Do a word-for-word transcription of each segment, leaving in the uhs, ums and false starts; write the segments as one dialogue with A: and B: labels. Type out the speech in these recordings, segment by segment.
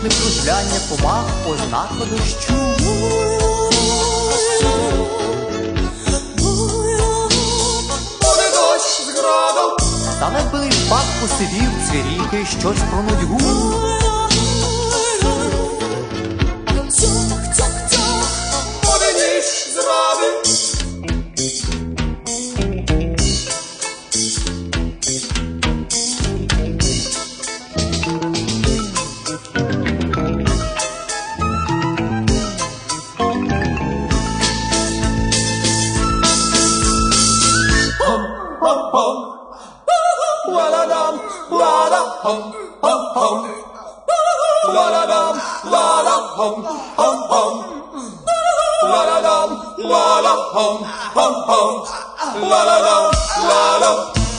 A: Чутне кружляння комах, ознака дощу.
B: Буде дощ з градом.
A: Занедбилий пак посивів, цвірінькає щось про нудьгу.
B: Буде ніч зради. Hum, la dum, la da hum, hum, hum. La da dum, la da hum, hum, hum. La da dum, la da hum, hum, hum. La da dum, la da.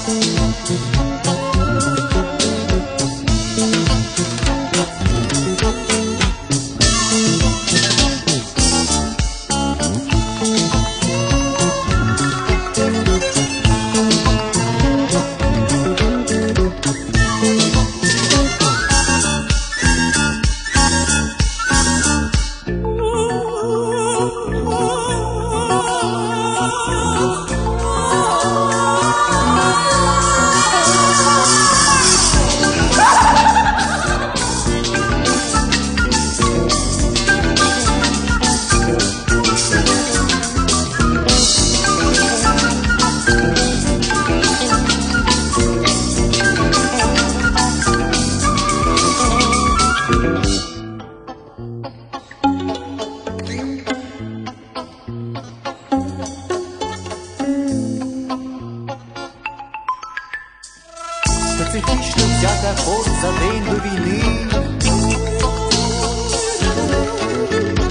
A: Специфічно взяти акорд за день до війни.